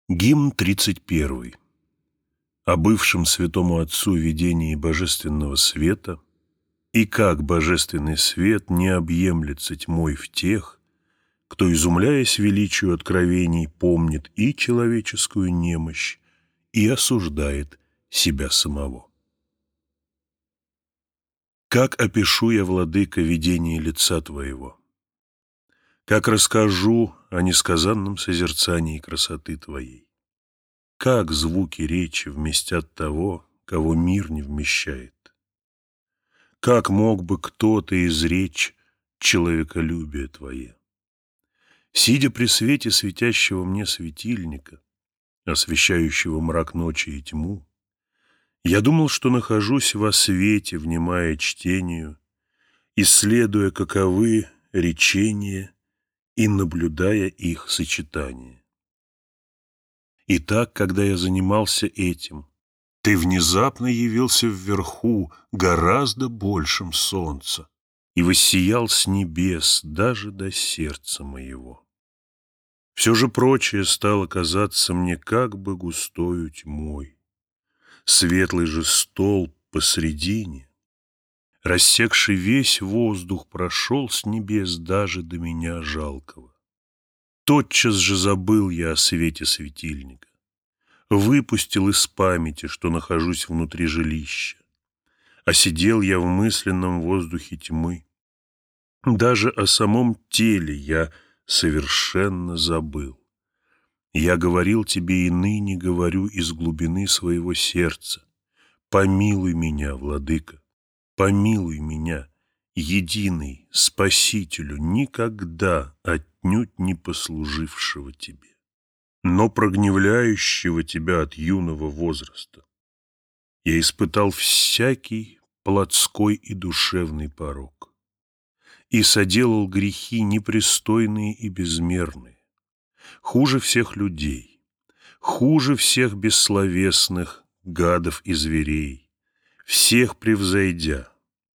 Гимн 31. О бывшем святому Отцу видении божественного света, и как божественный свет не объемлется тьмой в тех, кто, изумляясь величию откровений, помнит и человеческую немощь, и осуждает себя самого. Как опишу я, владыка, видение лица Твоего? Как расскажу о несказанном созерцании красоты Твоей? Как звуки речи вместят того, кого мир не вмещает? Как мог бы кто-то изречь человеколюбие Твое? Сидя при свете светящего мне светильника, освещающего мрак ночи и тьму, я думал, что нахожусь во свете, внимая чтению, исследуя, каковы речения и наблюдая их сочетание. Итак, когда я занимался этим, Ты внезапно явился вверху гораздо большим солнца и воссиял с небес даже до сердца моего. Все же прочее стало казаться мне как бы густою тьмой. Светлый же столб посредине, рассекший весь воздух, прошел с небес даже до меня жалкого. Тотчас же забыл я о свете светильника, выпустил из памяти, что нахожусь внутри жилища, а сидел я в мысленном воздухе тьмы. Даже о самом теле я совершенно забыл. Я говорил тебе и ныне говорю из глубины своего сердца: помилуй меня, владыка, помилуй меня, единый Спасителю, никогда отнюдь не послужившего тебе, но прогневляющего тебя от юного возраста. Я испытал всякий плотской и душевный порок и соделал грехи непристойные и безмерные, хуже всех людей, хуже всех бессловесных гадов и зверей, всех превзойдя.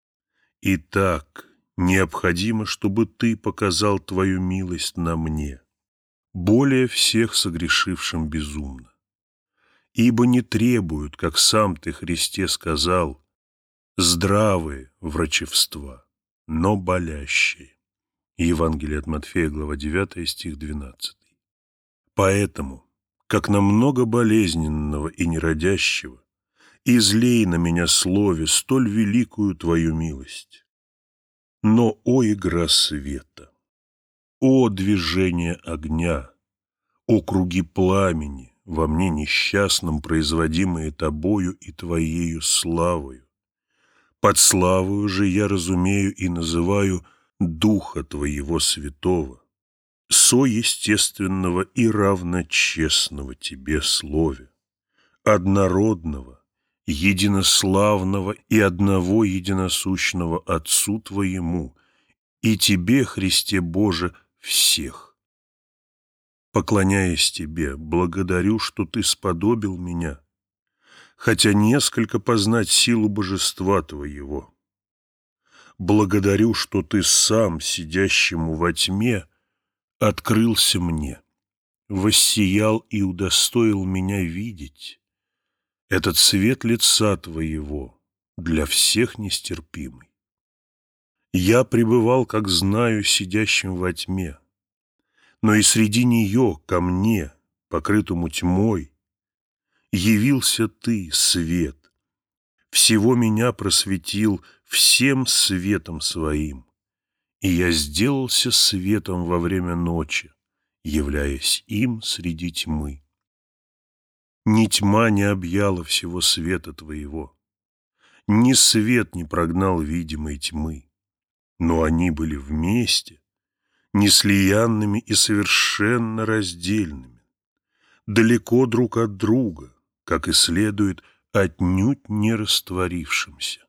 И так необходимо, чтобы ты показал твою милость на мне, более всех согрешившим безумно. Ибо не требуют, как сам ты, Христе, сказал, здравые врачевства, но болящие. Евангелие от Матфея, глава 9, стих 12. Поэтому, как на много болезненного и нерадящего, излей на меня слове столь великую твою милость. Но, о игра света, о движение огня, о круги пламени, во мне несчастном, производимые тобою и твоею славою, под славою же я разумею и называю Духа Твоего Святого, соестественного и равночестного Тебе Слове, однородного, единославного и одного единосущного Отцу Твоему и Тебе, Христе Боже, всех. Поклоняясь Тебе, благодарю, что Ты сподобил меня, хотя несколько познать силу божества Твоего. Благодарю, что Ты сам, сидящему во тьме, открылся мне, воссиял и удостоил меня видеть этот свет лица Твоего, для всех нестерпимый. Я пребывал, как знаю, сидящим во тьме, но и среди нее ко мне, покрытому тьмой, явился Ты, свет, всего меня просветил всем светом своим, и я сделался светом во время ночи, являясь им среди тьмы. Ни тьма не объяла всего света Твоего, ни свет не прогнал видимой тьмы, но они были вместе, неслиянными и совершенно раздельными, далеко друг от друга, как и следует, отнюдь не растворившимся.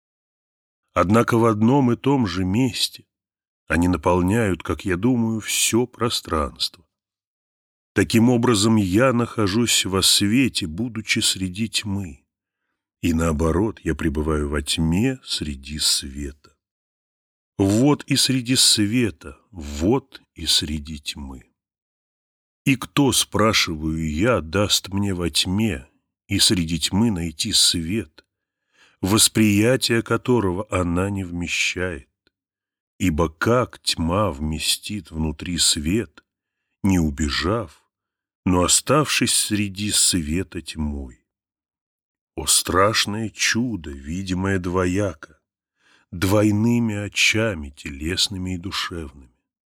Однако в одном и том же месте они наполняют, как я думаю, все пространство. Таким образом, я нахожусь во свете, будучи среди тьмы, и наоборот, я пребываю во тьме среди света. Вот и среди света, вот и среди тьмы. И кто, спрашиваю я, даст мне во тьме и среди тьмы найти свет, восприятие которого она не вмещает? Ибо как тьма вместит внутри свет, не убежав, но оставшись среди света тьмой? О, страшное чудо, видимое двояко, двойными очами, телесными и душевными!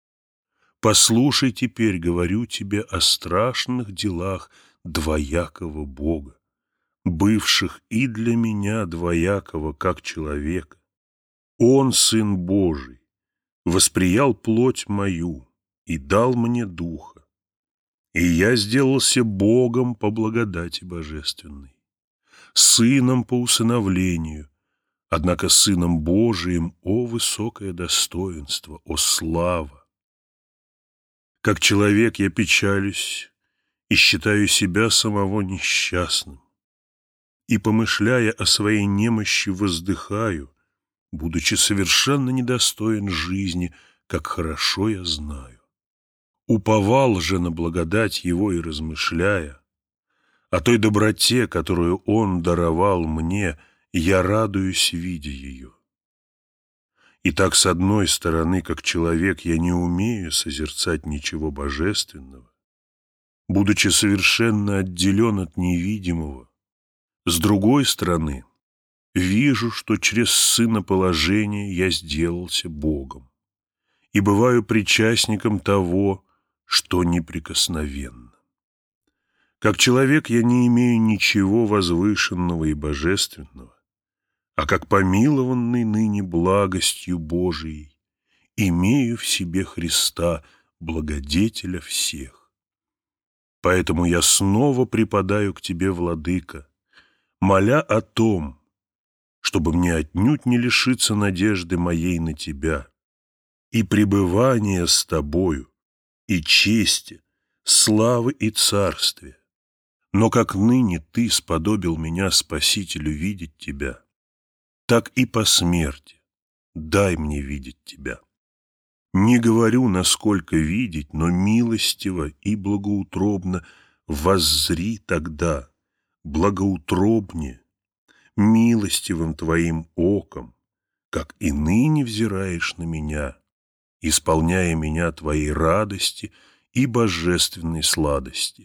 Послушай теперь, говорю тебе о страшных делах двоякого Бога, бывших и для меня двоякого, как человека. Он, Сын Божий, восприял плоть мою и дал мне духа, и я сделался Богом по благодати божественной, Сыном по усыновлению, однако Сыном Божиим, о высокое достоинство, о слава! Как человек я печалюсь и считаю себя самого несчастным, и, помышляя о своей немощи, воздыхаю, будучи совершенно недостоин жизни, как хорошо я знаю. Уповал же на благодать Его и размышляя о той доброте, которую Он даровал мне, я радуюсь, видя ее. И так, с одной стороны, как человек, я не умею созерцать ничего божественного, будучи совершенно отделен от невидимого. С другой стороны, вижу, что через сыноположение я сделался Богом и бываю причастником того, что неприкосновенно. Как человек я не имею ничего возвышенного и божественного, а как помилованный ныне благостью Божией, имею в себе Христа, благодетеля всех. Поэтому я снова припадаю к Тебе, Владыка, моля о том, чтобы мне отнюдь не лишиться надежды моей на Тебя и пребывания с Тобою, и чести, славы и царствия. Но как ныне Ты сподобил меня, Спасителю, видеть Тебя, так и по смерти дай мне видеть Тебя. Не говорю, насколько видеть, но милостиво и благоутробно воззри тогда, благоутробнее, милостивым Твоим оком, как и ныне взираешь на меня, исполняя меня Твоей радости и божественной сладости.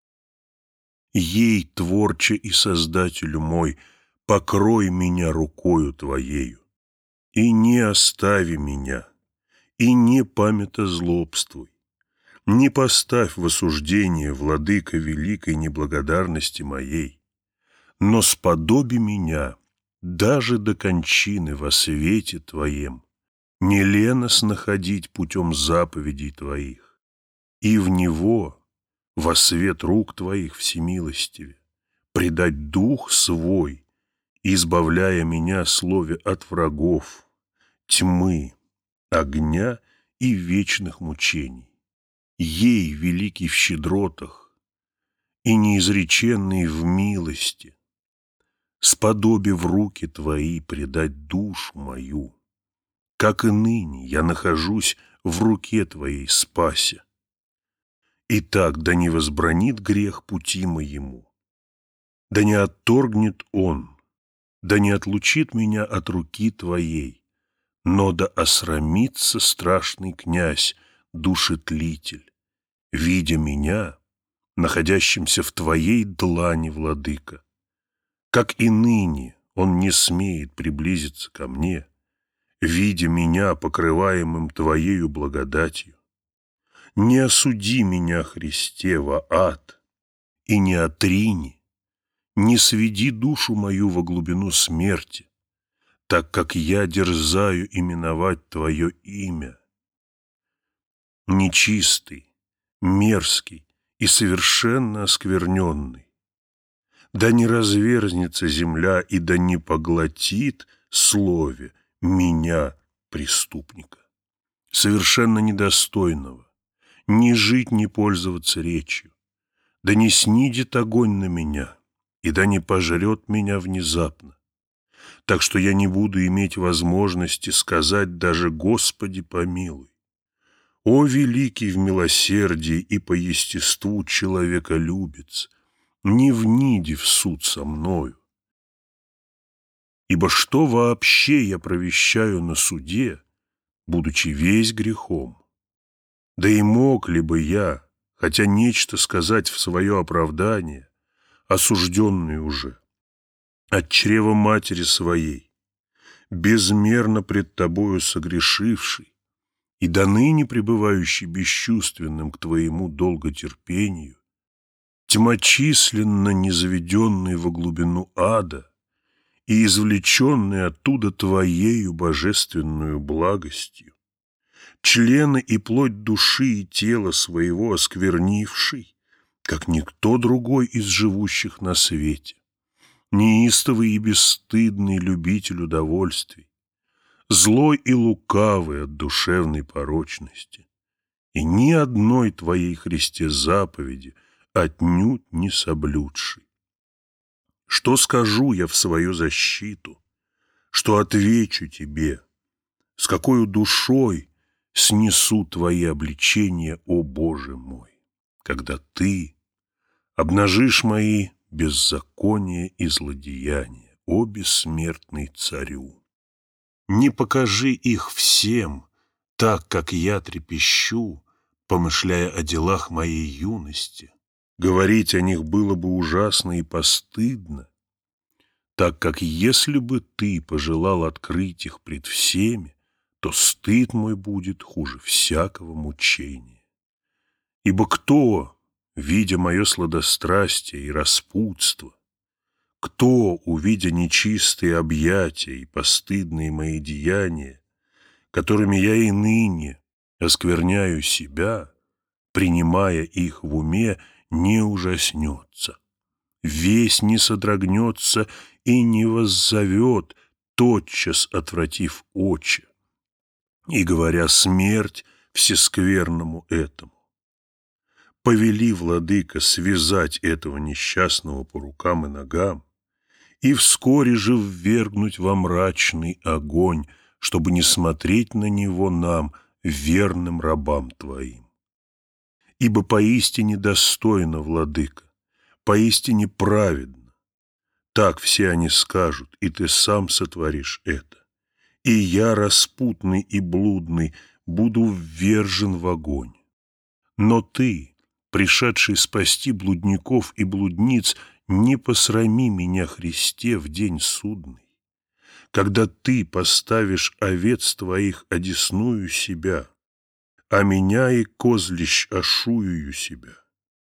Ей, Творче и Создателю мой, покрой меня рукою Твоею, и не остави меня, и не памятозлобствуй, не поставь в осуждение, Владыка, великой неблагодарности моей, но сподоби меня даже до кончины во свете Твоем, не ленос находить путем заповедей Твоих, и в него, во свет рук Твоих всемилостиве, предать дух свой, избавляя меня, слове, от врагов, тьмы, огня и вечных мучений. Ей, великий в щедротах и неизреченный в милости, сподоби в руки Твои предать душу мою, как и ныне я нахожусь в руке Твоей, спася. Итак, да не возбранит грех пути моему, да не отторгнет он, да не отлучит меня от руки Твоей, но да осрамится страшный князь, душетлитель, видя меня, находящимся в Твоей длани, Владыка. Как и ныне он не смеет приблизиться ко мне, видя меня, покрываемым Твоею благодатью. Не осуди меня, Христе, во ад, и не отрини, не сведи душу мою во глубину смерти, так как я дерзаю именовать Твое имя. Нечистый, мерзкий и совершенно оскверненный, да не разверзнется земля и да не поглотит слове меня, преступника, совершенно недостойного, ни жить, ни пользоваться речью, да не снидет огонь на меня, и да не пожрет меня внезапно, так что я не буду иметь возможности сказать даже «Господи, помилуй». О, великий в милосердии и по естеству человеколюбец, не вниди в суд со мною. Ибо что вообще я провещаю на суде, будучи весь грехом? Да и мог ли бы я, хотя нечто сказать в свое оправдание, осужденный уже, от чрева матери своей, безмерно пред тобою согрешивший, и до ныне пребывающий бесчувственным к твоему долготерпению, тьмочисленно незаведенный во глубину ада и извлеченный оттуда твоею божественную благостью, члены и плоть души и тела своего осквернивший, как никто другой из живущих на свете, неистовый и бесстыдный любитель удовольствий, злой и лукавый от душевной порочности, и ни одной твоей, Христе, заповеди отнюдь не соблюдший. Что скажу я в свою защиту, что отвечу тебе, с какой душой снесу твои обличения, о Боже мой, когда ты обнажишь мои беззакония и злодеяния, о бессмертный царю. Не покажи их всем, так как я трепещу, помышляя о делах моей юности. Говорить о них было бы ужасно и постыдно, так как если бы ты пожелал открыть их пред всеми, то стыд мой будет хуже всякого мучения. Ибо кто, видя мое сладострастие и распутство, кто, увидя нечистые объятия и постыдные мои деяния, которыми я и ныне оскверняю себя, принимая их в уме, не ужаснется, весь не содрогнется и не воззовет, тотчас отвратив очи, и говоря смерть всескверному этому. Повели, владыка, связать этого несчастного по рукам и ногам, и вскоре же ввергнуть во мрачный огонь, чтобы не смотреть на него нам, верным рабам твоим. Ибо поистине достойно, владыка, поистине праведно. Так все они скажут, и ты сам сотворишь это. И я, распутный и блудный, буду ввержен в огонь. Но ты, пришедший спасти блудников и блудниц, не посрами меня, Христе, в день судный, когда ты поставишь овец твоих одесную себя, а меня и козлищ ошуюю себя.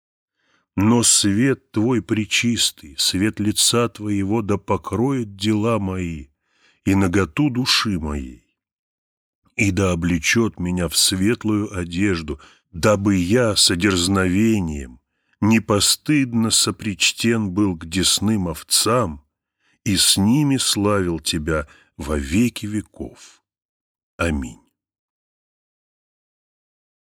Но свет твой пречистый, свет лица твоего да покроет дела мои и наготу души моей, и да облечет меня в светлую одежду, дабы я с одерзновением непостыдно сопричтен был к десным овцам и с ними славил тебя во веки веков. Аминь.